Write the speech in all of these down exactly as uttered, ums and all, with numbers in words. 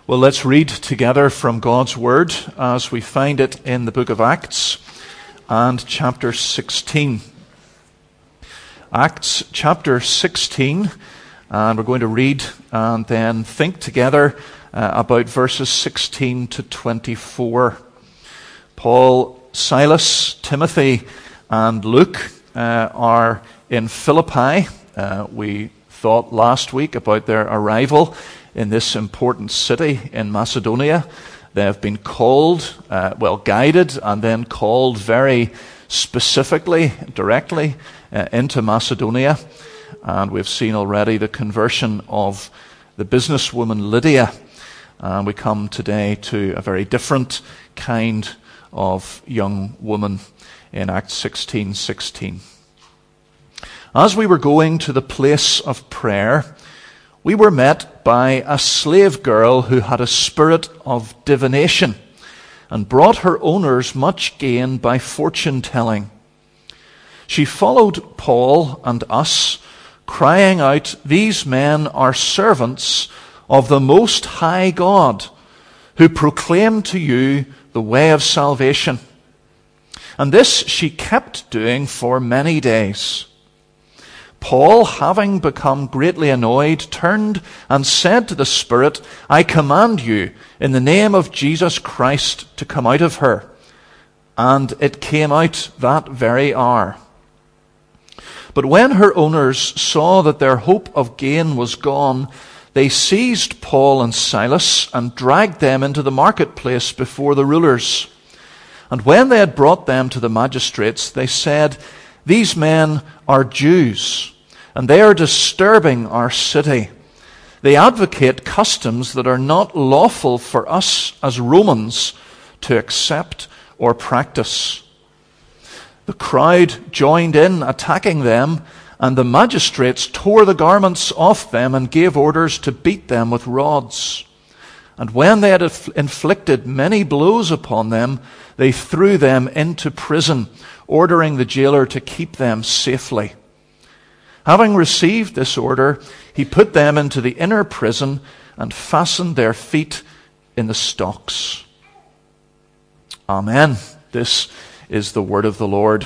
Well, let's read together from God's Word as we find it in the book of Acts and chapter sixteen. Acts chapter sixteen, and we're going to read and then think together uh, about verses sixteen to twenty-four. Paul, Silas, Timothy, and Luke uh, are in Philippi. Uh, we thought last week about their arrival in this important city in Macedonia. They have been called, uh, well, guided, and then called very specifically, directly uh, into Macedonia. And we've seen already the conversion of the businesswoman Lydia. And we come today to a very different kind of young woman in Acts sixteen sixteen. As we were going to the place of prayer, we were met by a slave girl who had a spirit of divination and brought her owners much gain by fortune-telling. She followed Paul and us, crying out, "These men are servants of the Most High God, who proclaim to you the way of salvation." And this she kept doing for many days. Paul, having become greatly annoyed, turned and said to the Spirit, "I command you, in the name of Jesus Christ, to come out of her." And it came out that very hour. But when her owners saw that their hope of gain was gone, they seized Paul and Silas and dragged them into the marketplace before the rulers. And when they had brought them to the magistrates, they said, "These men are Jews, and they are disturbing our city. They advocate customs that are not lawful for us as Romans to accept or practice." The crowd joined in attacking them, and the magistrates tore the garments off them and gave orders to beat them with rods. And when they had inflicted many blows upon them, they threw them into prison, ordering the jailer to keep them safely. Having received this order, he put them into the inner prison and fastened their feet in the stocks. Amen. This is the word of the Lord.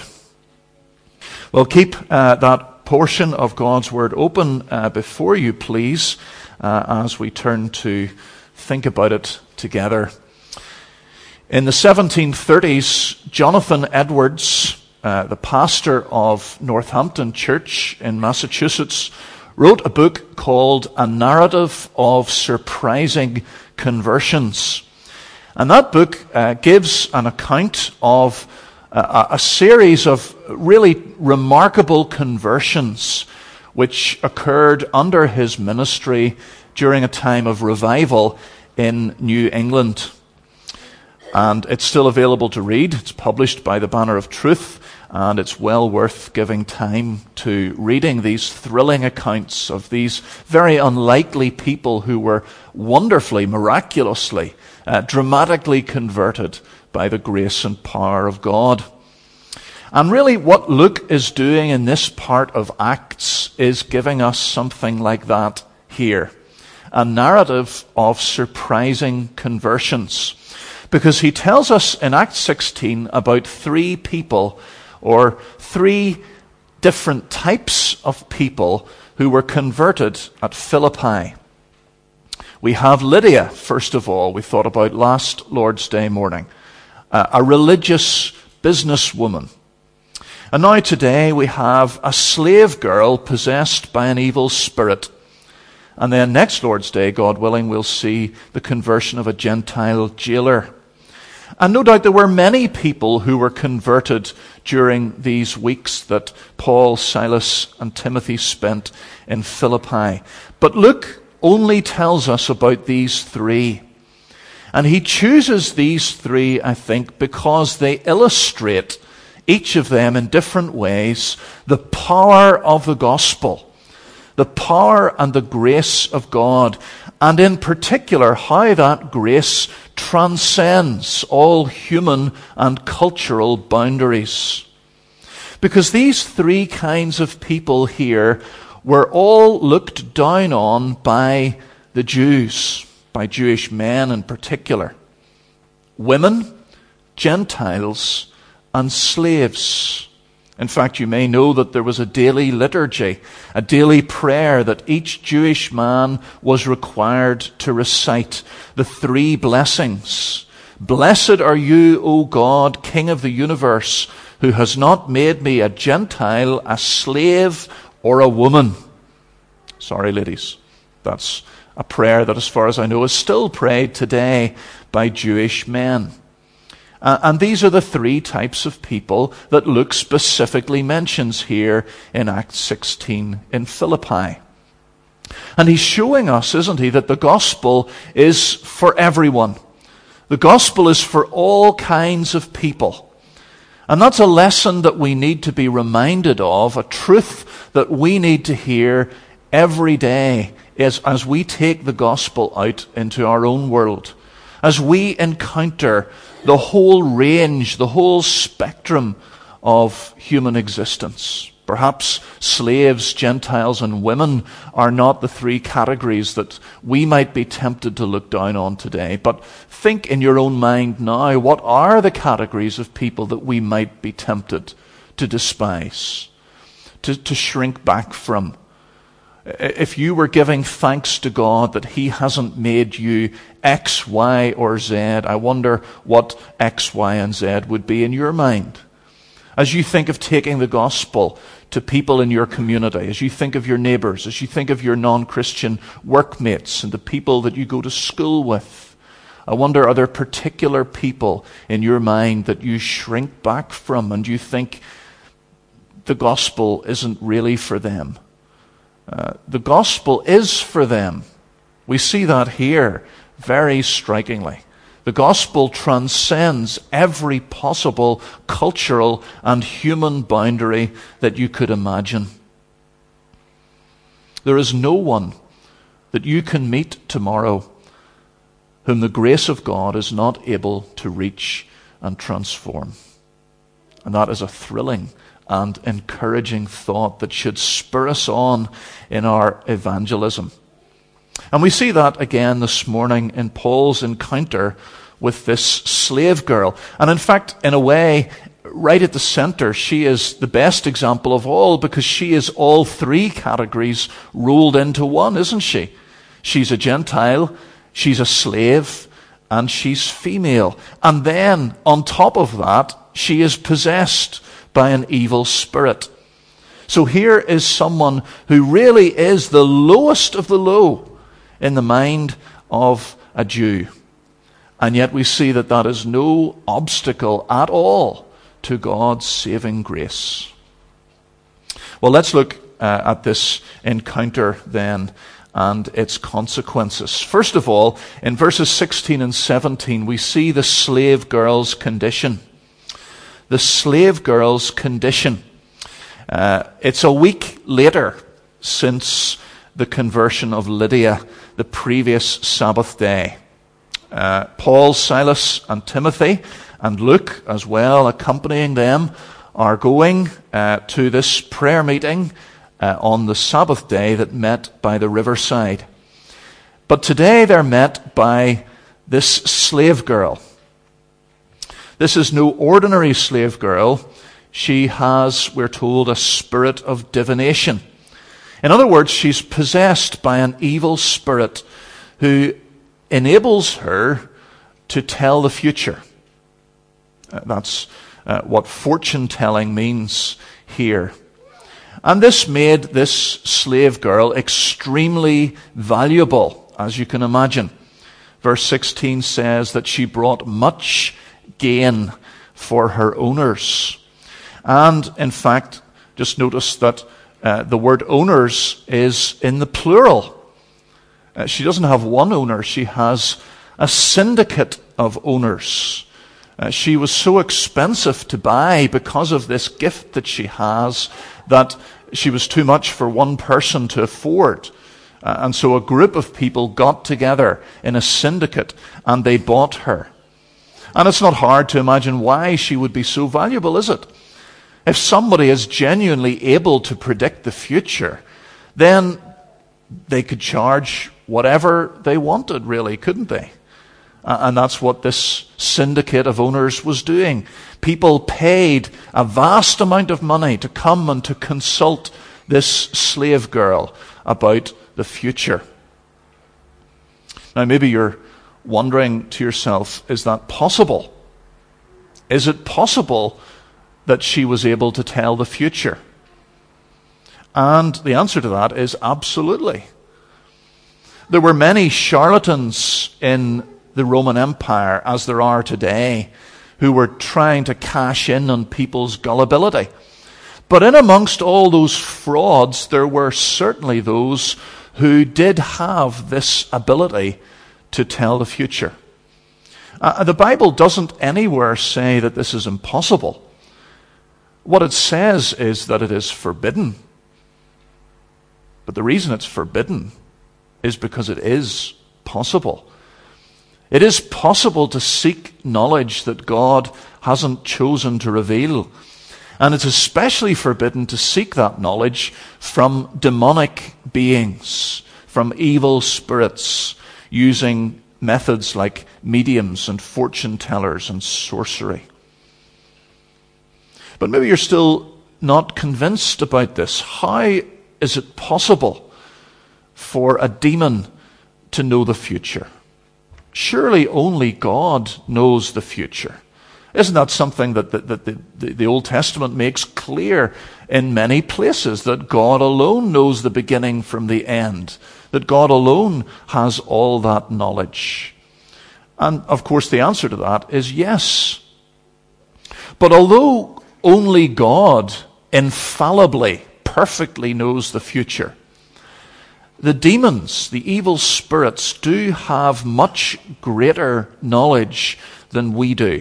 Well, keep uh, that portion of God's word open uh, before you, please, uh, as we turn to think about it together. In the seventeen thirties, Jonathan Edwards, uh, the pastor of Northampton Church in Massachusetts, wrote a book called A Narrative of Surprising Conversions. And that book uh, gives an account of uh, a series of really remarkable conversions which occurred under his ministry during a time of revival in New England. And it's still available to read. It's published by the Banner of Truth, and it's well worth giving time to reading these thrilling accounts of these very unlikely people who were wonderfully, miraculously, uh, dramatically converted by the grace and power of God. And really what Luke is doing in this part of Acts is giving us something like that here. A narrative of surprising conversions. Because he tells us in Acts sixteen about three people, or three different types of people who were converted at Philippi. We have Lydia, first of all, we thought about last Lord's Day morning, uh, a religious businesswoman. And now today we have a slave girl possessed by an evil spirit. And then next Lord's Day, God willing, we'll see the conversion of a Gentile jailer. And no doubt there were many people who were converted during these weeks that Paul, Silas, and Timothy spent in Philippi. But Luke only tells us about these three. And he chooses these three, I think, because they illustrate, each of them in different ways, the power of the gospel, the power and the grace of God, and in particular how that grace transcends all human and cultural boundaries. Because these three kinds of people here were all looked down on by the Jews. by Jewish men in particular. Women, Gentiles, and slaves. In fact, you may know that there was a daily liturgy, a daily prayer that each Jewish man was required to recite, the three blessings. Blessed are you, O God, King of the universe, who has not made me a Gentile, a slave, or a woman. Sorry, ladies. That's a prayer that, as far as I know, is still prayed today by Jewish men. Uh, and these are the three types of people that Luke specifically mentions here in Acts sixteen in Philippi. And he's showing us, isn't he, that the gospel is for everyone. The gospel is for all kinds of people. And that's a lesson that we need to be reminded of, a truth that we need to hear every day as, as we take the gospel out into our own world. As we encounter the whole range, the whole spectrum of human existence. Perhaps slaves, Gentiles, and women are not the three categories that we might be tempted to look down on today. But think in your own mind now, what are the categories of people that we might be tempted to despise, to, to shrink back from? If you were giving thanks to God that He hasn't made you X, Y, or Z, I wonder what X, Y, and Z would be in your mind. As you think of taking the gospel to people in your community, as you think of your neighbors, as you think of your non-Christian workmates and the people that you go to school with, I wonder, are there particular people in your mind that you shrink back from and you think the gospel isn't really for them? Uh, the gospel is for them. We see that here very strikingly. The gospel transcends every possible cultural and human boundary that you could imagine. There is no one that you can meet tomorrow whom the grace of God is not able to reach and transform. And that is a thrilling and encouraging thought that should spur us on in our evangelism. And we see that again this morning in Paul's encounter with this slave girl. And in fact, in a way, right at the center, she is the best example of all, because she is all three categories rolled into one, isn't she? She's a Gentile, she's a slave, and she's female. And then, on top of that, she is possessed by an evil spirit. So here is someone who really is the lowest of the low in the mind of a Jew. And yet we see that that is no obstacle at all to God's saving grace. Well, let's look uh, at this encounter then and its consequences. First of all, in verses sixteen and seventeen, we see the slave girl's condition. The slave girl's condition. Uh, it's a week later since the conversion of Lydia, the previous Sabbath day. Uh, Paul, Silas, and Timothy, and Luke as well, accompanying them, are going uh, to this prayer meeting uh, on the Sabbath day that met by the riverside. But today they're met by this slave girl. This is no ordinary slave girl. She has, we're told, a spirit of divination. In other words, she's possessed by an evil spirit who enables her to tell the future. Uh, that's uh, what fortune telling means here. And this made this slave girl extremely valuable, as you can imagine. Verse sixteen says that she brought much gain for her owners. And in fact, just notice that uh, the word owners is in the plural. Uh, she doesn't have one owner, she has a syndicate of owners. Uh, she was so expensive to buy because of this gift that she has that she was too much for one person to afford. Uh, and so a group of people got together in a syndicate and they bought her. And it's not hard to imagine why she would be so valuable, is it? If somebody is genuinely able to predict the future, then they could charge whatever they wanted, really, couldn't they? Uh, and that's what this syndicate of owners was doing. People paid a vast amount of money to come and to consult this slave girl about the future. Now, maybe you're wondering to yourself, is that possible? Is it possible that she was able to tell the future? And the answer to that is absolutely. There were many charlatans in the Roman Empire, as there are today, who were trying to cash in on people's gullibility. But in amongst all those frauds, there were certainly those who did have this ability to tell the future. Uh, the Bible doesn't anywhere say that this is impossible. What it says is that it is forbidden. But the reason it's forbidden is because it is possible. It is possible to seek knowledge that God hasn't chosen to reveal. And it's especially forbidden to seek that knowledge from demonic beings, from evil spirits, using methods like mediums and fortune tellers and sorcery. But maybe you're still not convinced about this. How is it possible for a demon to know the future? Surely only God knows the future. Isn't that something that the, that the, the, the Old Testament makes clear in many places, that God alone knows the beginning from the end, that God alone has all that knowledge? And of course the answer to that is yes. But although only God infallibly, perfectly knows the future, the demons, the evil spirits, do have much greater knowledge than we do.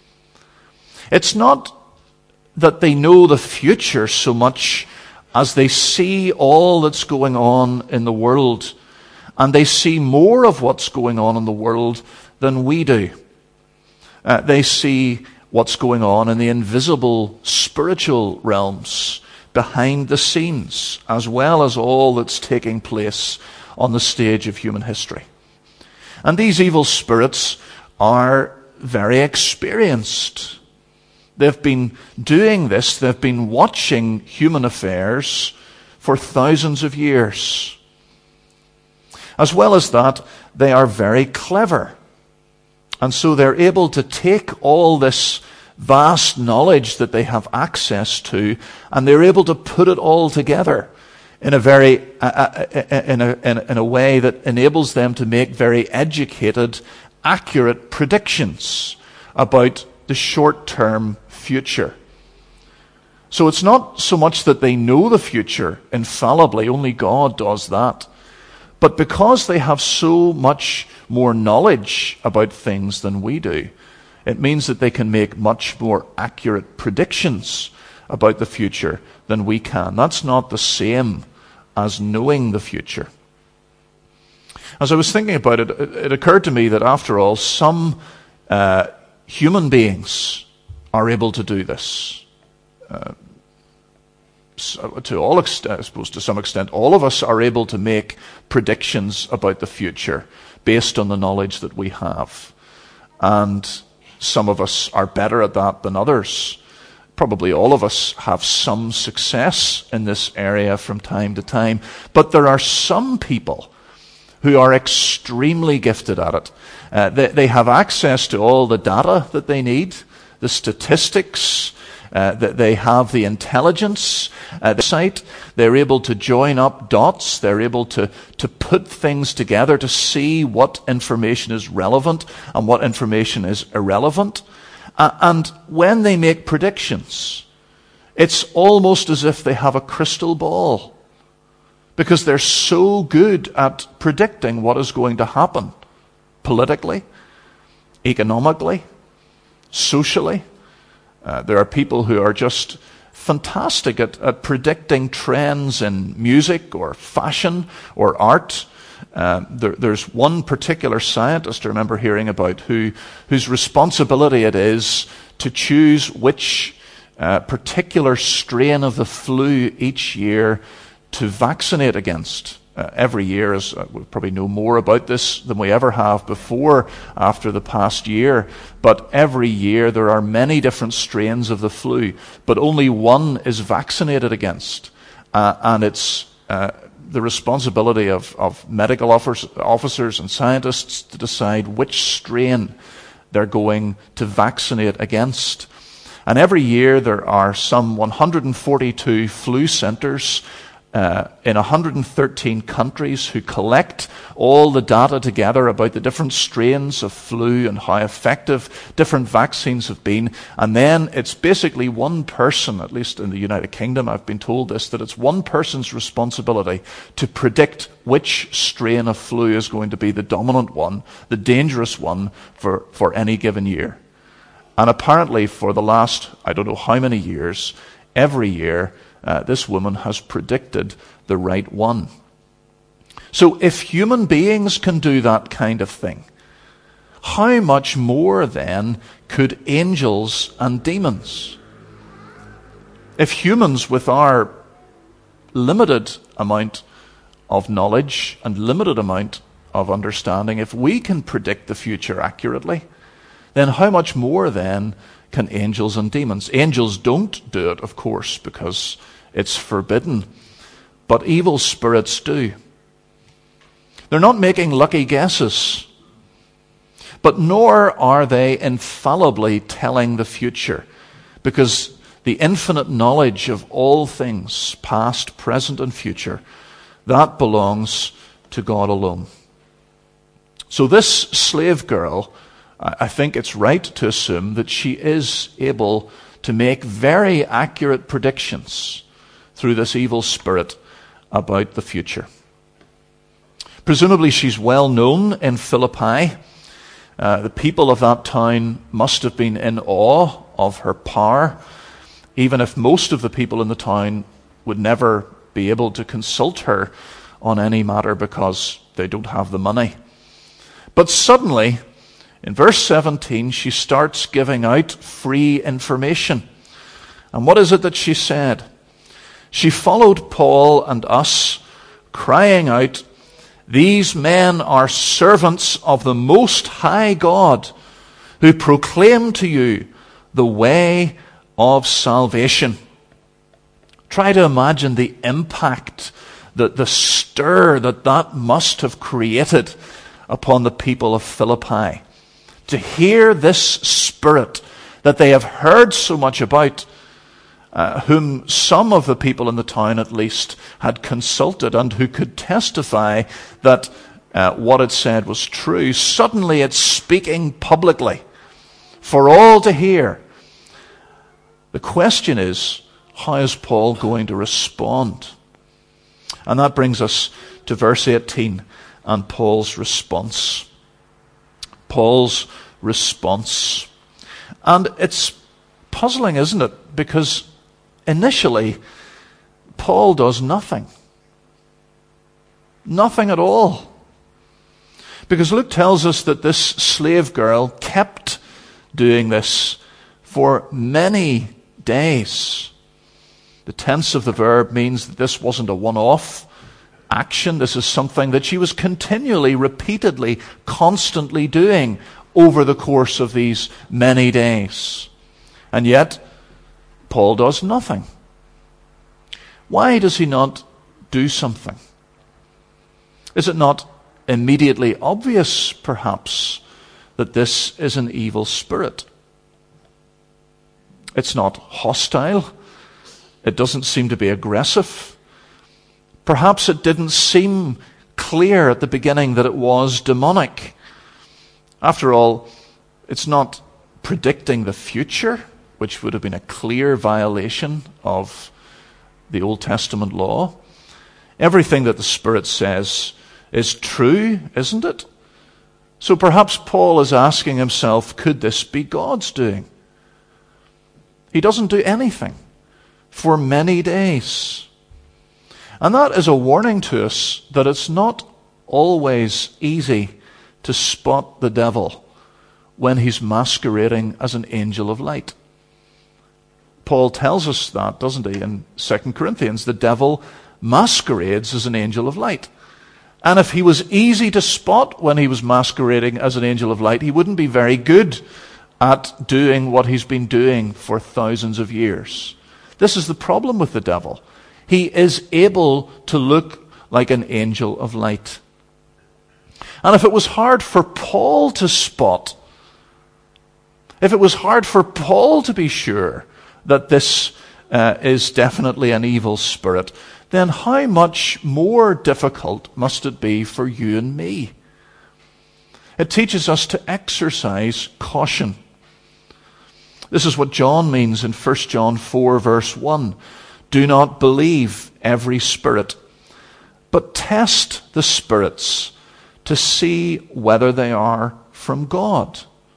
It's not that they know the future so much as they see all that's going on in the world, and they see more of what's going on in the world than we do. Uh, they see what's going on in the invisible spiritual realms, behind the scenes, as well as all that's taking place on the stage of human history. And these evil spirits are very experienced. They've been doing this, they've been watching human affairs for thousands of years. As well as that, they are very clever. And so they're able to take all this vast knowledge that they have access to, and they're able to put it all together in a very uh, in a in, in a way that enables them to make very educated, accurate predictions about the short-term future. So it's not so much that they know the future infallibly, only God does that. But because they have so much more knowledge about things than we do, it means that they can make much more accurate predictions about the future than we can. That's not the same as knowing the future. As I was thinking about it, it occurred to me that after all, some uh, human beings are able to do this. Uh, so to all extent, I suppose to some extent, all of us are able to make predictions about the future based on the knowledge that we have. And some of us are better at that than others. Probably all of us have some success in this area from time to time. But there are some people who are extremely gifted at it. Uh, they, they have access to all the data that they need, the statistics, uh, that they have the intelligence, uh, the sight. They're able to join up dots. They're able to, to put things together to see what information is relevant and what information is irrelevant. Uh, and when they make predictions, it's almost as if they have a crystal ball, because they're so good at predicting what is going to happen politically, economically, socially. Uh, there are people who are just fantastic at, at predicting trends in music or fashion or art. Uh, there, there's one particular scientist I remember hearing about who whose responsibility it is to choose which uh, particular strain of the flu each year to vaccinate against. uh, every year, as uh, we probably know more about this than we ever have before after the past year, but every year there are many different strains of the flu, but only one is vaccinated against. Uh, and it's uh, the responsibility of, of medical officers, officers and scientists to decide which strain they're going to vaccinate against. And every year there are some one hundred forty-two flu centers uh, in one hundred thirteen countries who collect all the data together about the different strains of flu and how effective different vaccines have been. And then it's basically one person, at least in the United Kingdom, I've been told this, that it's one person's responsibility to predict which strain of flu is going to be the dominant one, the dangerous one for, for any given year. And apparently for the last, I don't know how many years, every year, uh, this woman has predicted the right one. So if human beings can do that kind of thing, how much more then could angels and demons? If humans, with our limited amount of knowledge and limited amount of understanding, if we can predict the future accurately, then how much more then can angels and demons? Angels don't do it, of course, because it's forbidden. But evil spirits do. They're not making lucky guesses. But nor are they infallibly telling the future, because the infinite knowledge of all things, past, present, and future, that belongs to God alone. So this slave girl, I think it's right to assume that she is able to make very accurate predictions through this evil spirit about the future. Presumably she's well known in Philippi. Uh, the people of that town must have been in awe of her power, even if most of the people in the town would never be able to consult her on any matter because they don't have the money. But suddenly, in verse seventeen, she starts giving out free information. And what is it that she said? She followed Paul and us, crying out, "These men are servants of the Most High God, who proclaim to you the way of salvation." Try to imagine the impact, the, the stir that that must have created upon the people of Philippi. To hear this spirit that they have heard so much about, uh, whom some of the people in the town at least had consulted and who could testify that uh, what it said was true, suddenly it's speaking publicly for all to hear. The question is, how is Paul going to respond? And that brings us to verse eighteen and Paul's response. Paul's response. And it's puzzling, isn't it? Because initially, Paul does nothing. Nothing at all. Because Luke tells us that this slave girl kept doing this for many days. The tense of the verb means that this wasn't a one-off action. This is something that she was continually, repeatedly, constantly doing over the course of these many days. And yet, Paul does nothing. Why does he not do something? Is it not immediately obvious, perhaps, that this is an evil spirit? It's not hostile. It doesn't seem to be aggressive. Perhaps it didn't seem clear at the beginning that it was demonic. After all, it's not predicting the future, which would have been a clear violation of the Old Testament law. Everything that the Spirit says is true, isn't it? So perhaps Paul is asking himself, could this be God's doing? He doesn't do anything for many days. And that is a warning to us that it's not always easy to spot the devil when he's masquerading as an angel of light. Paul tells us that, doesn't he, in Second Corinthians? The devil masquerades as an angel of light. And if he was easy to spot when he was masquerading as an angel of light, he wouldn't be very good at doing what he's been doing for thousands of years. This is the problem with the devil. He is able to look like an angel of light. And if it was hard for Paul to spot, if it was hard for Paul to be sure that this uh, is definitely an evil spirit, then how much more difficult must it be for you and me? It teaches us to exercise caution. This is what John means in First John four, verse one. Do not believe every spirit, but test the spirits to see whether they are from God.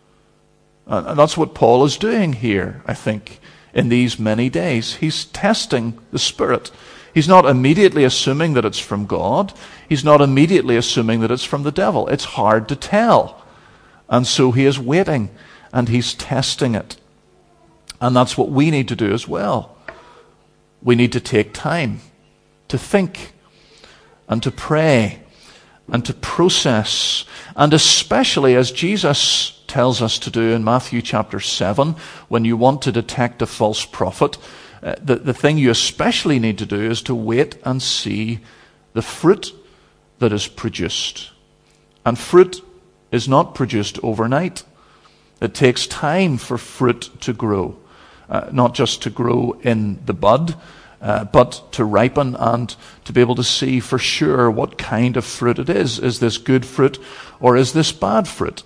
And that's what Paul is doing here, I think, in these many days. He's testing the Spirit. He's not immediately assuming that it's from God. He's not immediately assuming that it's from the devil. It's hard to tell. And so he is waiting, and he's testing it. And that's what we need to do as well. We need to take time to think and to pray and to process, and especially as Jesus tells us to do in Matthew chapter seven, when you want to detect a false prophet, uh, the, the thing you especially need to do is to wait and see the fruit that is produced. And fruit is not produced overnight. It takes time for fruit to grow, uh, not just to grow in the bud, Uh, but to ripen and to be able to see for sure what kind of fruit it is. Is this good fruit or is this bad fruit?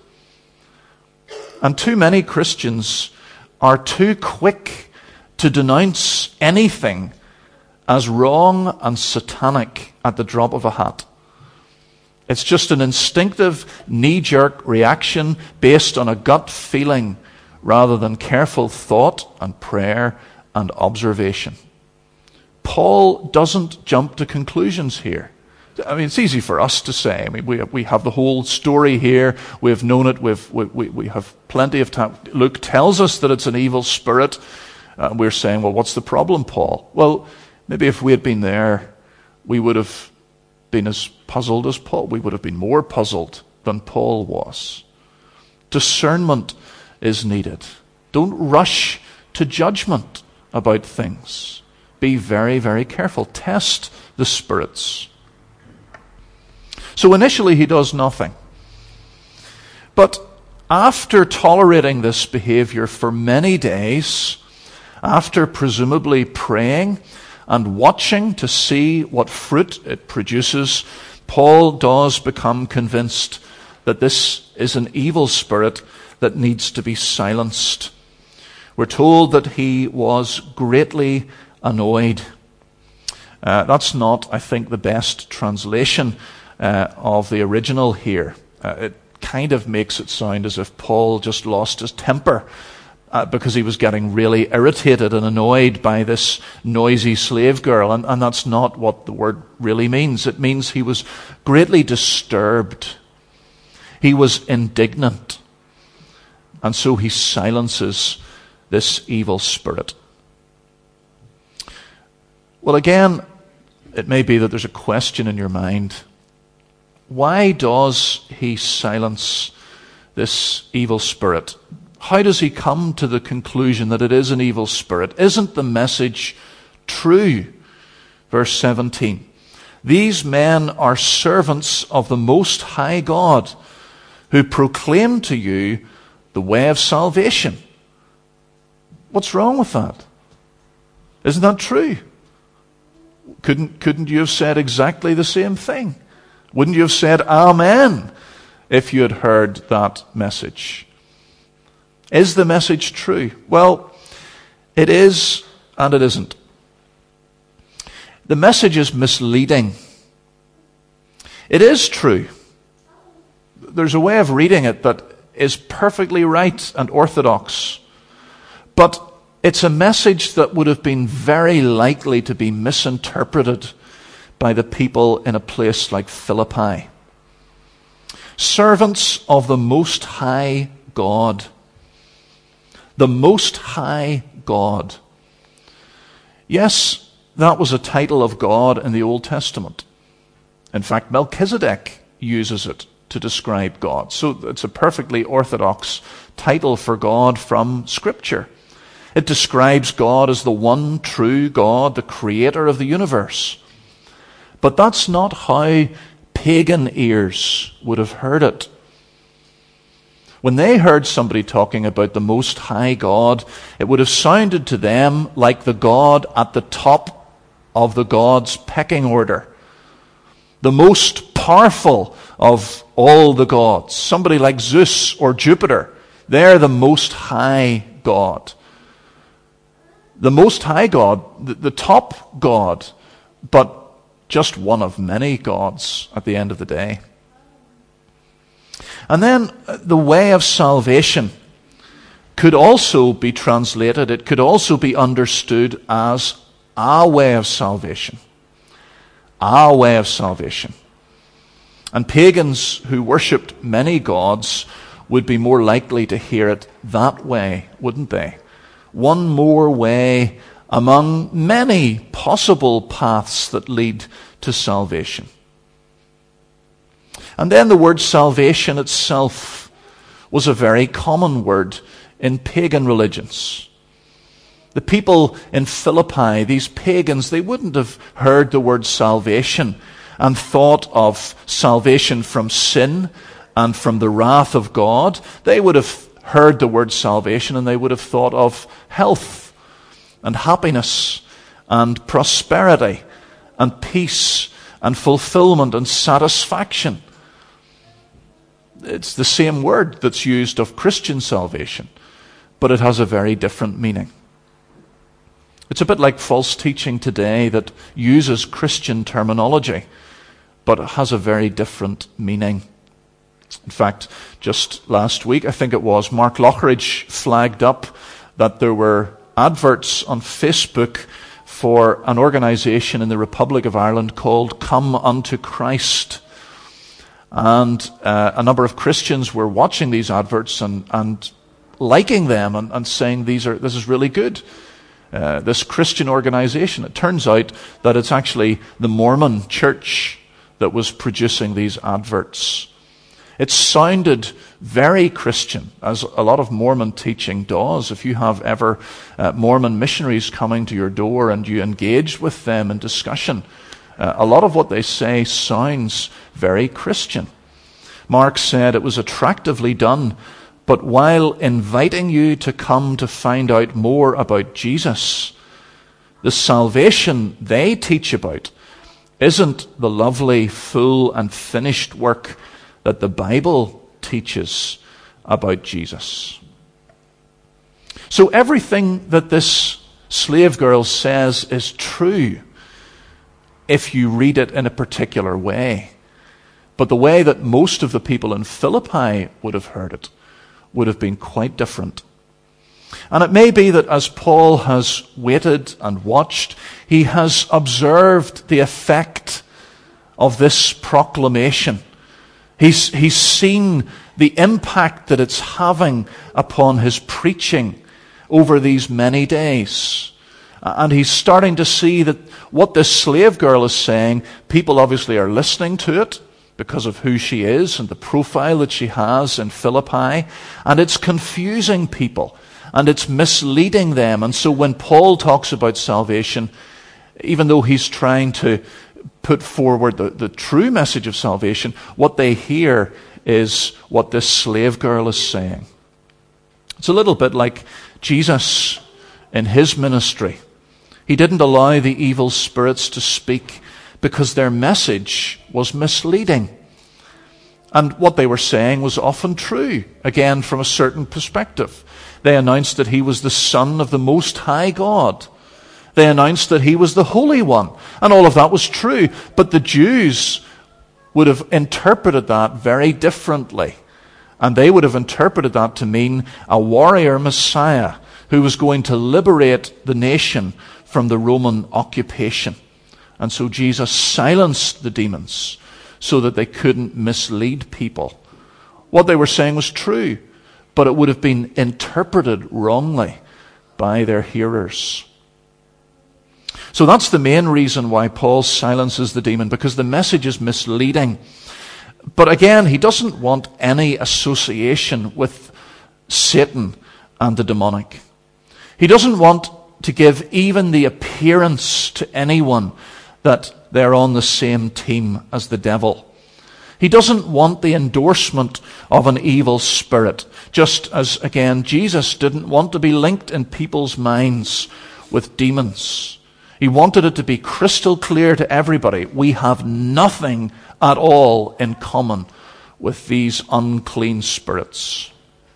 And too many Christians are too quick to denounce anything as wrong and satanic at the drop of a hat. It's just an instinctive, knee-jerk reaction based on a gut feeling rather than careful thought and prayer and observation. Paul doesn't jump to conclusions here. I mean, it's easy for us to say. I mean, we we have the whole story here. We've known it. We've, we we we have plenty of time. Luke tells us that it's an evil spirit. Uh, we're saying, well, what's the problem, Paul? Well, maybe if we had been there, we would have been as puzzled as Paul. We would have been more puzzled than Paul was. Discernment is needed. Don't rush to judgment about things. Be very, very careful. Test the spirits. So initially he does nothing. But after tolerating this behavior for many days, after presumably praying and watching to see what fruit it produces, Paul does become convinced that this is an evil spirit that needs to be silenced. We're told that he was greatly annoyed. Uh, that's not, I think, the best translation uh, of the original here. Uh, it kind of makes it sound as if Paul just lost his temper uh, because he was getting really irritated and annoyed by this noisy slave girl. And, and that's not what the word really means. It means he was greatly disturbed. He was indignant. And so he silences this evil spirit. Well, again, it may be that there's a question in your mind. Why does he silence this evil spirit? How does he come to the conclusion that it is an evil spirit? Isn't the message true? Verse seventeen. These men are servants of the Most High God, who proclaim to you the way of salvation. What's wrong with that? Isn't that true? Couldn't, couldn't you have said exactly the same thing? Wouldn't you have said amen if you had heard that message? Is the message true? Well, it is and it isn't. The message is misleading. It is true. There's a way of reading it that is perfectly right and orthodox. But it's a message that would have been very likely to be misinterpreted by the people in a place like Philippi. Servants of the Most High God. The Most High God. Yes, that was a title of God in the Old Testament. In fact, Melchizedek uses it to describe God. So it's a perfectly orthodox title for God from Scripture. It describes God as the one true God, the creator of the universe. But that's not how pagan ears would have heard it. When they heard somebody talking about the Most High God, it would have sounded to them like the God at the top of the God's pecking order. The most powerful of all the gods. Somebody like Zeus or Jupiter. They're the Most High God. The Most High God, the, the top God, but just one of many gods at the end of the day. And then the way of salvation could also be translated, it could also be understood as our way of salvation. Our way of salvation. And pagans who worshipped many gods would be more likely to hear it that way, wouldn't they? One more way among many possible paths that lead to salvation. And then the word salvation itself was a very common word in pagan religions. The people in Philippi, these pagans, they wouldn't have heard the word salvation and thought of salvation from sin and from the wrath of God. They would have heard the word salvation and they would have thought of health and happiness and prosperity and peace and fulfillment and satisfaction. It's the same word that's used of Christian salvation, but it has a very different meaning. It's a bit like false teaching today that uses Christian terminology, but it has a very different meaning. In fact, just last week, I think it was, Mark Lockridge flagged up that there were adverts on Facebook for an organization in the Republic of Ireland called Come Unto Christ. And uh, a number of Christians were watching these adverts and, and liking them and, and saying, "These are this is really good." Uh, this Christian organization. It turns out that it's actually the Mormon church that was producing these adverts. It sounded very Christian, as a lot of Mormon teaching does. If you have ever uh, Mormon missionaries coming to your door and you engage with them in discussion, uh, a lot of what they say sounds very Christian. Mark said it was attractively done, but while inviting you to come to find out more about Jesus, the salvation they teach about isn't the lovely, full and finished work that the Bible teaches about Jesus. So everything that this slave girl says is true if you read it in a particular way. But the way that most of the people in Philippi would have heard it would have been quite different. And it may be that as Paul has waited and watched, he has observed the effect of this proclamation. He's, he's seen the impact that it's having upon his preaching over these many days. And he's starting to see that what this slave girl is saying, people obviously are listening to it because of who she is and the profile that she has in Philippi. And it's confusing people and it's misleading them. And so when Paul talks about salvation, even though he's trying to put forward the, the true message of salvation, what they hear is what this slave girl is saying. It's a little bit like Jesus in his ministry. He didn't allow the evil spirits to speak because their message was misleading. And what they were saying was often true, again from a certain perspective. They announced that he was the Son of the Most High God. They announced that he was the Holy One. And all of that was true. But the Jews would have interpreted that very differently. And they would have interpreted that to mean a warrior Messiah who was going to liberate the nation from the Roman occupation. And so Jesus silenced the demons so that they couldn't mislead people. What they were saying was true, but it would have been interpreted wrongly by their hearers. So that's the main reason why Paul silences the demon, because the message is misleading. But again, he doesn't want any association with Satan and the demonic. He doesn't want to give even the appearance to anyone that they're on the same team as the devil. He doesn't want the endorsement of an evil spirit, just as, again, Jesus didn't want to be linked in people's minds with demons. He wanted it to be crystal clear to everybody. We have nothing at all in common with these unclean spirits.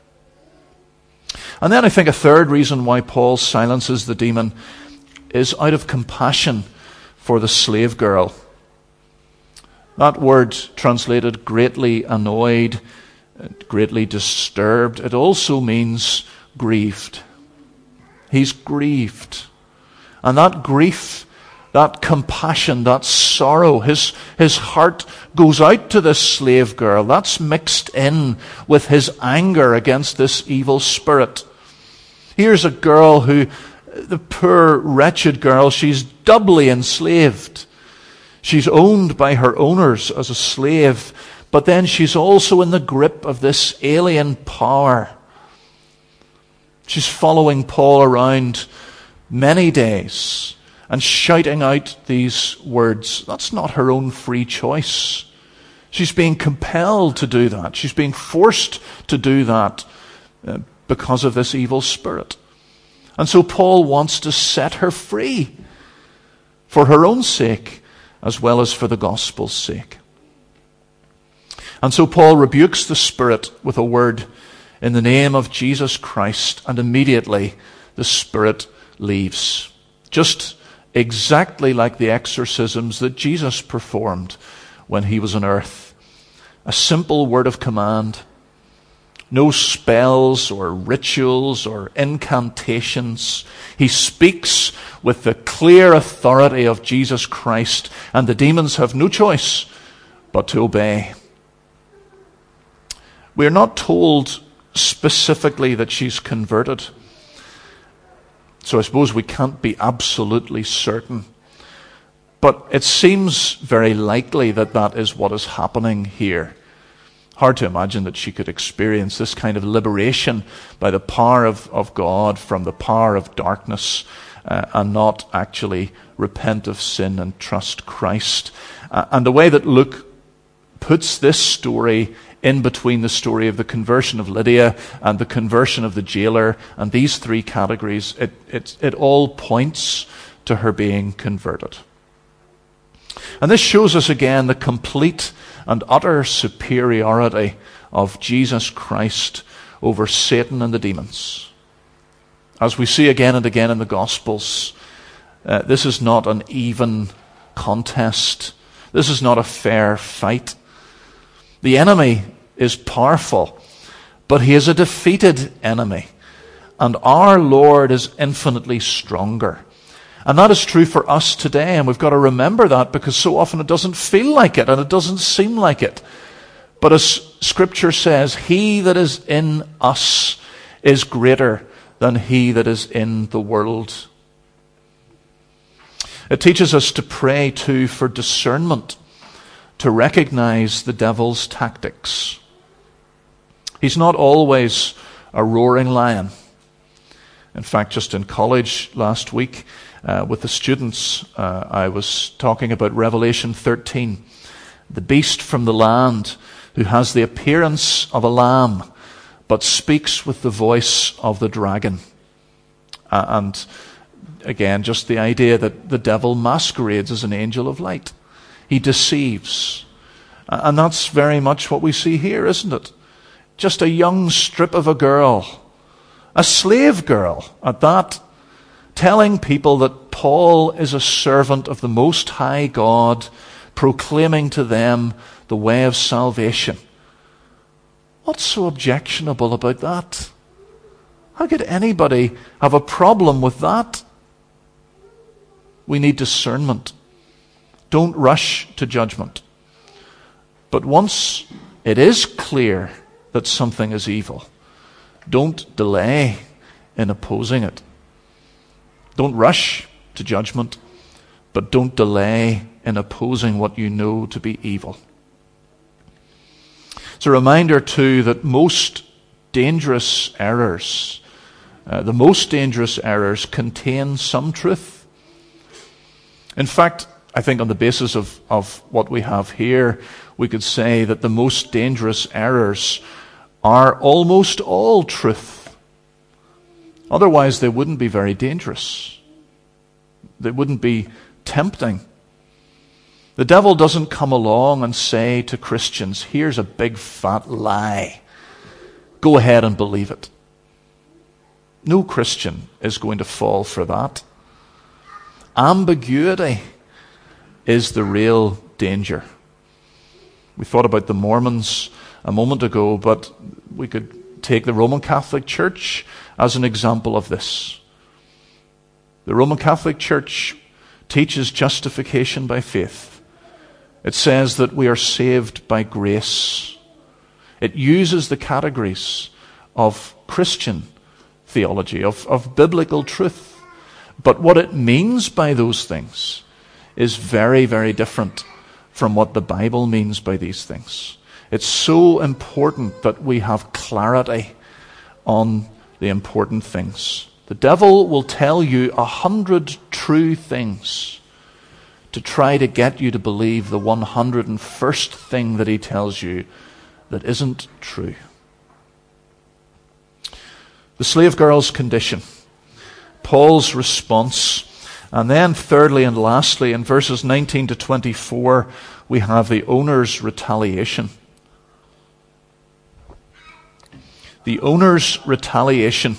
And then I think a third reason why Paul silences the demon is out of compassion for the slave girl. That word translated greatly annoyed, greatly disturbed, it also means grieved. He's grieved. And that grief, that compassion, that sorrow, his, his heart goes out to this slave girl. That's mixed in with his anger against this evil spirit. Here's a girl who, the poor wretched girl, she's doubly enslaved. She's owned by her owners as a slave, but then she's also in the grip of this alien power. She's following Paul around many days and shouting out these words. That's not her own free choice. She's being compelled to do that. She's being forced to do that uh, because of this evil spirit. And so Paul wants to set her free for her own sake as well as for the gospel's sake. And so Paul rebukes the spirit with a word in the name of Jesus Christ, and immediately the spirit leaves. Just exactly like the exorcisms that Jesus performed when he was on earth. A simple word of command. No spells or rituals or incantations. He speaks with the clear authority of Jesus Christ, and the demons have no choice but to obey. We're not told specifically that she's converted, so I suppose we can't be absolutely certain. But it seems very likely that that is what is happening here. Hard to imagine that she could experience this kind of liberation by the power of, of God from the power of darkness uh, and not actually repent of sin and trust Christ. Uh, and the way that Luke puts this story in between the story of the conversion of Lydia and the conversion of the jailer and these three categories, it, it, it all points to her being converted. And this shows us again the complete and utter superiority of Jesus Christ over Satan and the demons. As we see again and again in the Gospels, uh, this is not an even contest. This is not a fair fight. The enemy is powerful, but he is a defeated enemy. And our Lord is infinitely stronger. And that is true for us today, and we've got to remember that, because so often it doesn't feel like it and it doesn't seem like it. But as Scripture says, he that is in us is greater than he that is in the world. It teaches us to pray too for discernment, to recognize the devil's tactics. He's not always a roaring lion. In fact, just in college last week, Uh, with the students, uh, I was talking about Revelation thirteen, the beast from the land who has the appearance of a lamb, but speaks with the voice of the dragon. Uh, and again, just the idea that the devil masquerades as an angel of light. He deceives. Uh, and that's very much what we see here, isn't it? Just a young strip of a girl, a slave girl at that, telling people that Paul is a servant of the Most High God, proclaiming to them the way of salvation. What's so objectionable about that? How could anybody have a problem with that? We need discernment. Don't rush to judgment. But once it is clear that something is evil, don't delay in opposing it. Don't rush to judgment. but don't delay in opposing what you know to be evil. It's a reminder, too, that most dangerous errors, uh, the most dangerous errors contain some truth. In fact, I think on the basis of, of what we have here, we could say that the most dangerous errors are almost all truth. Otherwise, they wouldn't be very dangerous. They wouldn't be tempting. The devil doesn't come along and say to Christians, here's a big fat lie. Go ahead and believe it. No Christian is going to fall for that. Ambiguity is the real danger. We thought about the Mormons a moment ago, but we could take the Roman Catholic Church as an example of this. The Roman Catholic Church teaches justification by faith. It says that we are saved by grace. It uses the categories of Christian theology, of, of biblical truth. But what it means by those things is very, very different from what the Bible means by these things. It's so important that we have clarity on the important things. The devil will tell you a hundred true things to try to get you to believe the one hundred and first thing that he tells you that isn't true. The slave girl's condition, Paul's response, and then thirdly and lastly, in verses nineteen to twenty-four, we have the owner's retaliation. The owner's retaliation.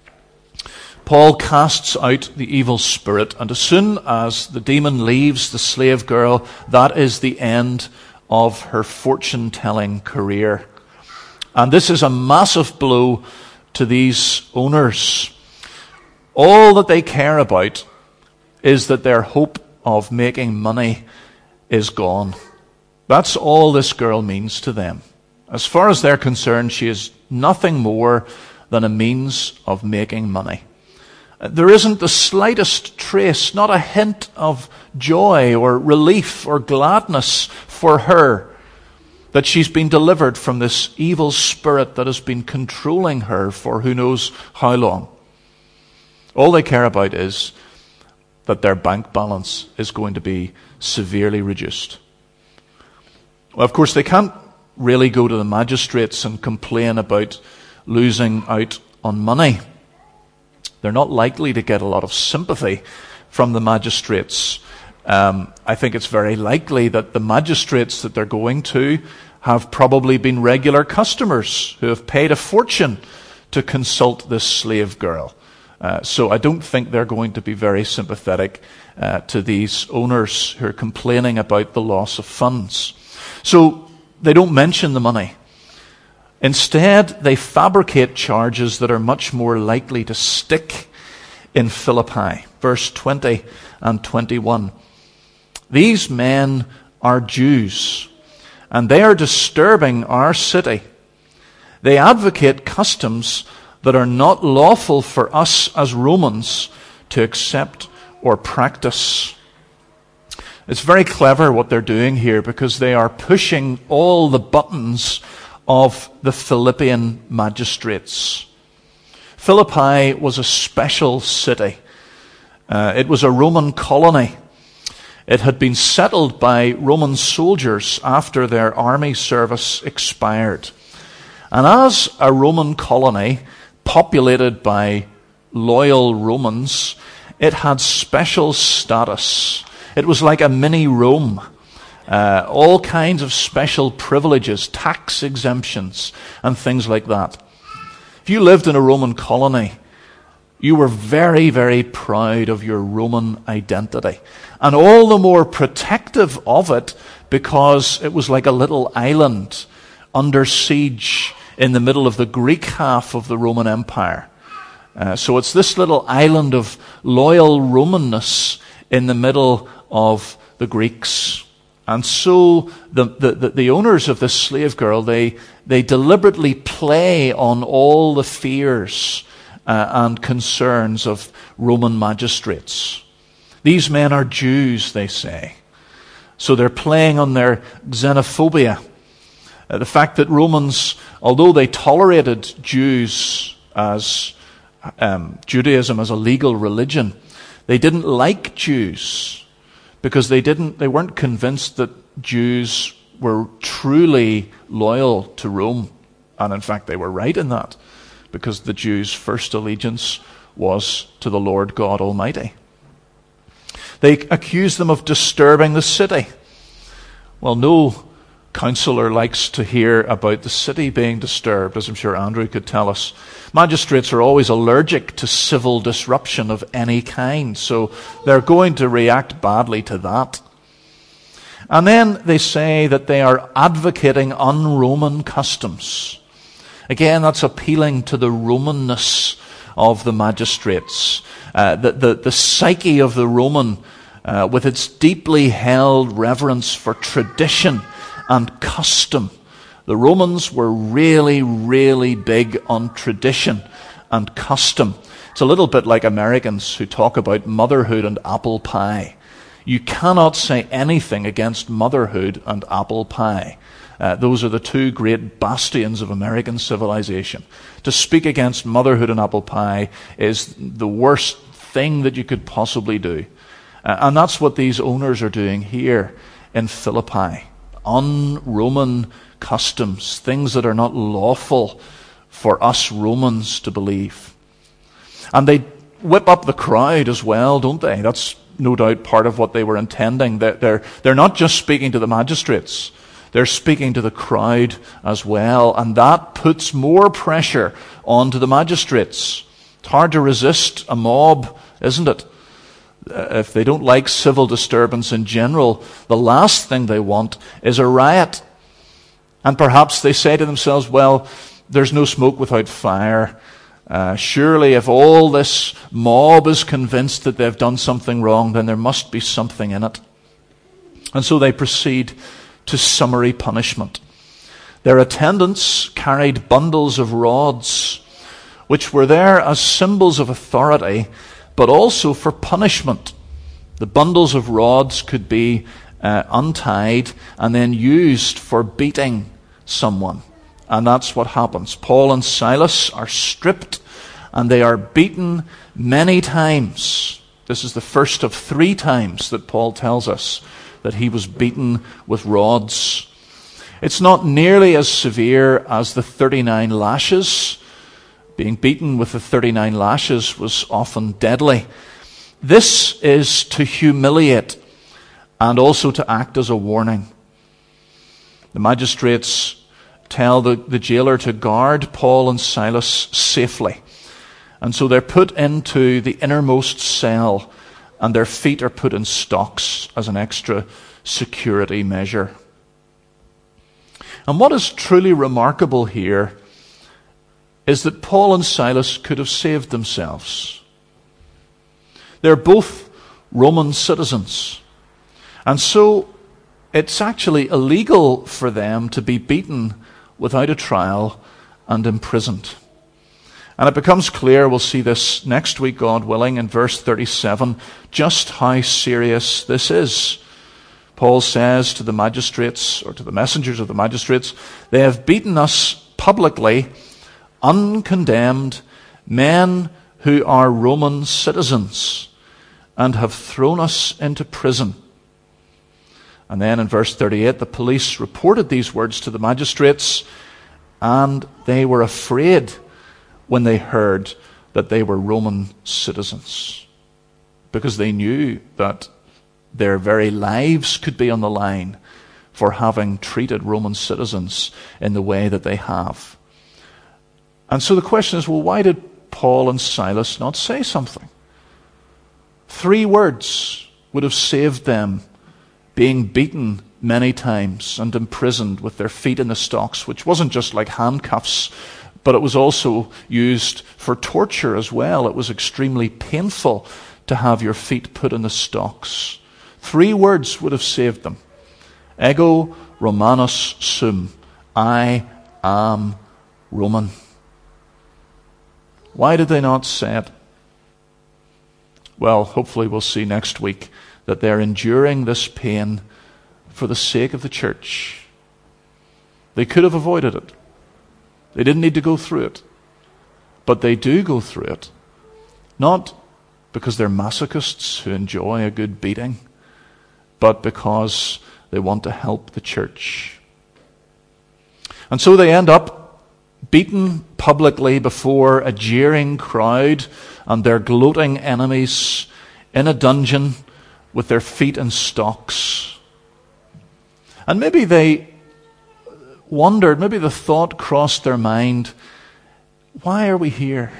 Paul casts out the evil spirit, and as soon as the demon leaves the slave girl, that is the end of her fortune-telling career. And this is a massive blow to these owners. All that they care about is that their hope of making money is gone. That's all this girl means to them. As far as they're concerned, she is nothing more than a means of making money. There isn't the slightest trace, not a hint of joy or relief or gladness for her that she's been delivered from this evil spirit that has been controlling her for who knows how long. All they care about is that their bank balance is going to be severely reduced. Well, of course, they can't really go to the magistrates and complain about losing out on money. They're not likely to get a lot of sympathy from the magistrates. Um, I think it's very likely that the magistrates that they're going to have probably been regular customers who have paid a fortune to consult this slave girl. Uh, so I don't think they're going to be very sympathetic uh, to these owners who are complaining about the loss of funds. So they don't mention the money. Instead, they fabricate charges that are much more likely to stick in Philippi. Verse twenty and twenty-one. These men are Jews, and they are disturbing our city. They advocate customs that are not lawful for us as Romans to accept or practice. It's very clever what they're doing here, because they are pushing all the buttons of the Philippian magistrates. Philippi was a special city. Uh, it was a Roman colony. It had been settled by Roman soldiers after their army service expired. And as a Roman colony, populated by loyal Romans, it had special status. It was like a mini Rome. Uh, all kinds of special privileges, tax exemptions, and things like that. If you lived in a Roman colony, you were very, very proud of your Roman identity. And all the more protective of it because it was like a little island under siege in the middle of the Greek half of the Roman Empire. Uh, so it's this little island of loyal Romanness in the middle of the Greeks. And so the, the, the owners of this slave girl, they, they deliberately play on all the fears uh, and concerns of Roman magistrates. These men are Jews, they say. So they're playing on their xenophobia. Uh, the fact that Romans, although they tolerated Jews as um, Judaism as a legal religion, they didn't like Jews because they didn't. They weren't convinced that Jews were truly loyal to Rome, and in fact, they were right in that, because the Jews' first allegiance was to the Lord God Almighty. They accused them of disturbing the city. Well, no counselor likes to hear about the city being disturbed, as I'm sure Andrew could tell us. Magistrates are always allergic to civil disruption of any kind, so they're going to react badly to that. And then they say that they are advocating un-Roman customs. Again, that's appealing to the Romanness of the magistrates. Uh, the, the, the psyche of the Roman, uh, with its deeply held reverence for tradition and custom. The Romans were really, really big on tradition and custom. It's a little bit like Americans who talk about motherhood and apple pie. You cannot say anything against motherhood and apple pie. Uh, those are the two great bastions of American civilization. To speak against motherhood and apple pie is the worst thing that you could possibly do. Uh, and that's what these owners are doing here in Philippi. Un-Roman customs, things that are not lawful for us Romans to believe. And they whip up the crowd as well, don't they? That's no doubt part of what they were intending. They're, they're, they're not just speaking to the magistrates. They're speaking to the crowd as well. And that puts more pressure onto the magistrates. It's hard to resist a mob, isn't it? If they don't like civil disturbance in general, the last thing they want is a riot. And perhaps they say to themselves, well, there's no smoke without fire. Uh, surely if all this mob is convinced that they've done something wrong, then there must be something in it. And so they proceed to summary punishment. Their attendants carried bundles of rods, which were there as symbols of authority, but also for punishment. The bundles of rods could be uh, untied and then used for beating someone. And that's what happens. Paul and Silas are stripped and they are beaten many times. This is the first of three times that Paul tells us that he was beaten with rods. It's not nearly as severe as the thirty-nine lashes. Being beaten with the thirty-nine lashes was often deadly. This is to humiliate and also to act as a warning. The magistrates tell the, the jailer to guard Paul and Silas safely. And so they're put into the innermost cell and their feet are put in stocks as an extra security measure. And what is truly remarkable here is that Paul and Silas could have saved themselves. They're both Roman citizens. And so it's actually illegal for them to be beaten without a trial and imprisoned. And it becomes clear, we'll see this next week, God willing, in verse thirty-seven, just how serious this is. Paul says to the magistrates, or to the messengers of the magistrates, they have beaten us publicly, uncondemned, men who are Roman citizens, and have thrown us into prison. And then in verse thirty-eight, the police reported these words to the magistrates, and they were afraid when they heard that they were Roman citizens, because they knew that their very lives could be on the line for having treated Roman citizens in the way that they have. And so the question is, well, why did Paul and Silas not say something? Three words would have saved them being beaten many times and imprisoned with their feet in the stocks, which wasn't just like handcuffs, but it was also used for torture as well. It was extremely painful to have your feet put in the stocks. Three words would have saved them. Ego Romanus sum. I am Roman. Why did they not say it? well, hopefully we'll see next week that they're enduring this pain for the sake of the church. They could have avoided it. They didn't need to go through it. But they do go through it. Not because they're masochists who enjoy a good beating, but because they want to help the church. And so they end up beaten publicly before a jeering crowd and their gloating enemies in a dungeon with their feet in stocks. And maybe they wondered, maybe the thought crossed their mind, why are we here?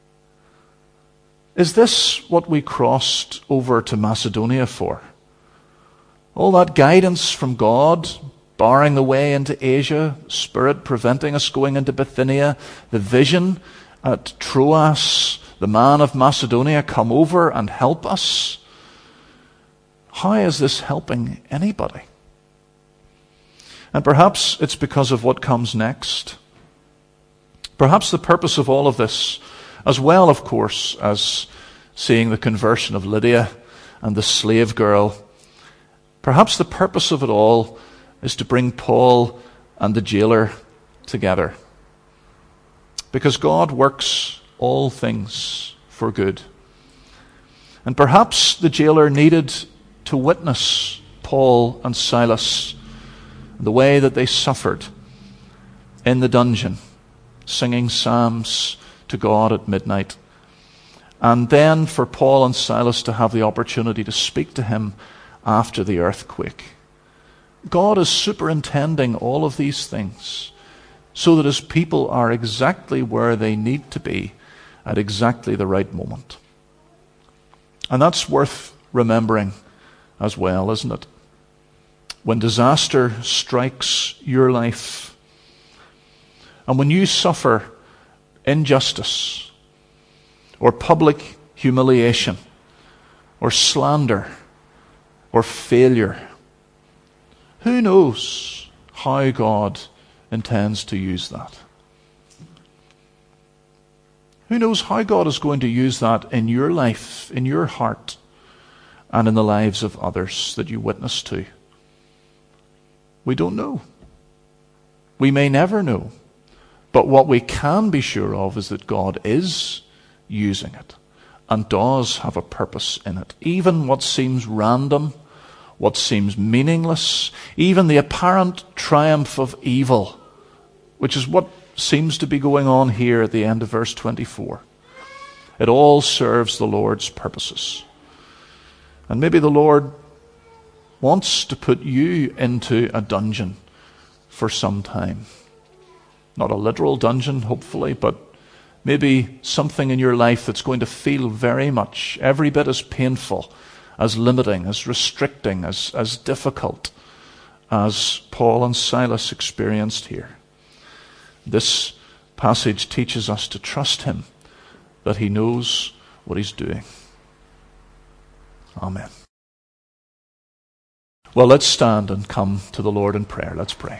Is this what we crossed over to Macedonia for? All that guidance from God, barring the way into Asia, Spirit preventing us going into Bithynia, the vision at Troas, the man of Macedonia, come over and help us. How is this helping anybody? And perhaps it's because of what comes next. Perhaps the purpose of all of this, as well, of course, as seeing the conversion of Lydia and the slave girl, perhaps the purpose of it all is to bring Paul and the jailer together. Because God works all things for good. And perhaps the jailer needed to witness Paul and Silas, the way that they suffered in the dungeon, singing psalms to God at midnight. And then for Paul and Silas to have the opportunity to speak to him after the earthquake. God is superintending all of these things so that his people are exactly where they need to be at exactly the right moment. And that's worth remembering as well, isn't it? When disaster strikes your life, and when you suffer injustice, or public humiliation, or slander, or failure, who knows how God intends to use that? Who knows how God is going to use that in your life, in your heart, and in the lives of others that you witness to? We don't know. We may never know. But what we can be sure of is that God is using it and does have a purpose in it. Even what seems random, what seems meaningless, even the apparent triumph of evil, which is what seems to be going on here at the end of verse twenty-four. It all serves the Lord's purposes. And maybe the Lord wants to put you into a dungeon for some time. Not a literal dungeon, hopefully, but maybe something in your life that's going to feel very much, every bit as painful, as limiting, as restricting, as, as difficult as Paul and Silas experienced here. This passage teaches us to trust him, that he knows what he's doing. Amen. Well, let's stand and come to the Lord in prayer. Let's pray.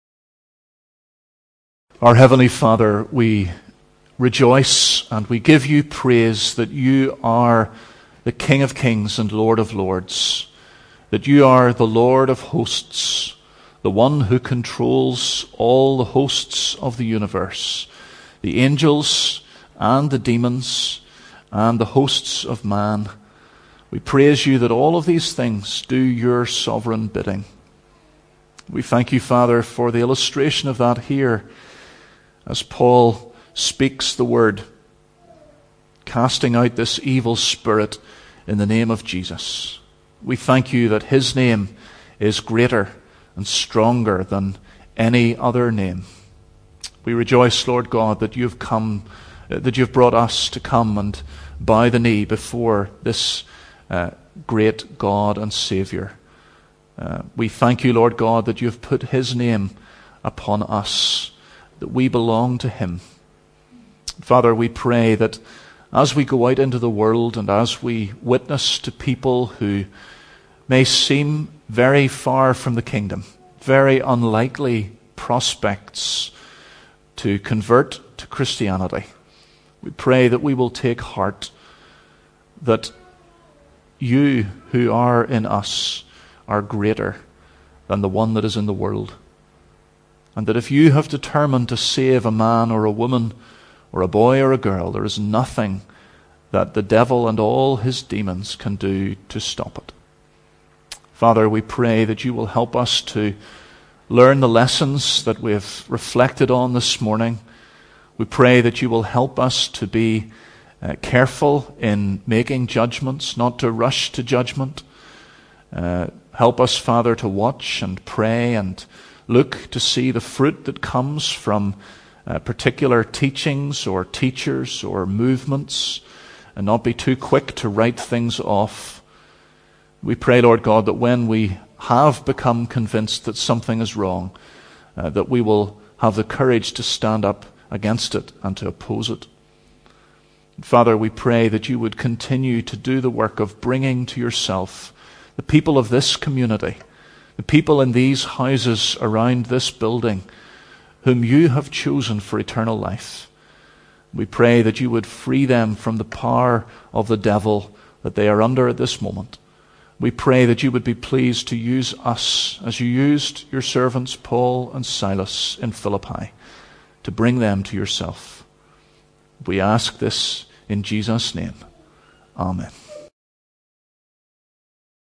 Our Heavenly Father, we rejoice and we give you praise that you are the King of Kings and Lord of Lords, that you are the Lord of hosts, the one who controls all the hosts of the universe, the angels and the demons and the hosts of man. We praise you that all of these things do your sovereign bidding. We thank you, Father, for the illustration of that here as Paul speaks the word, casting out this evil spirit in the name of Jesus. We thank you that his name is greater and stronger than any other name. We rejoice, Lord God, that you've come, that you've brought us to come and bow the knee before this uh, great God and Savior. Uh, we thank you, Lord God, that you've put his name upon us, that we belong to him. Father, we pray that as we go out into the world and as we witness to people who may seem very far from the kingdom, very unlikely prospects to convert to Christianity, we pray that we will take heart, that you who are in us are greater than the one that is in the world. And that if you have determined to save a man or a woman or a boy or a girl, there is nothing that the devil and all his demons can do to stop it. Father, we pray that you will help us to learn the lessons that we have reflected on this morning. We pray that you will help us to be uh, careful in making judgments, not to rush to judgment. Uh, help us, Father, to watch and pray and look to see the fruit that comes from uh, particular teachings or teachers or movements, and not be too quick to write things off. We pray, Lord God, that when we have become convinced that something is wrong, uh, that we will have the courage to stand up against it and to oppose it. And Father, we pray that you would continue to do the work of bringing to yourself the people of this community, the people in these houses around this building, whom you have chosen for eternal life. We pray that you would free them from the power of the devil that they are under at this moment. We pray that you would be pleased to use us as you used your servants Paul and Silas in Philippi to bring them to yourself. We ask this in Jesus' name. Amen.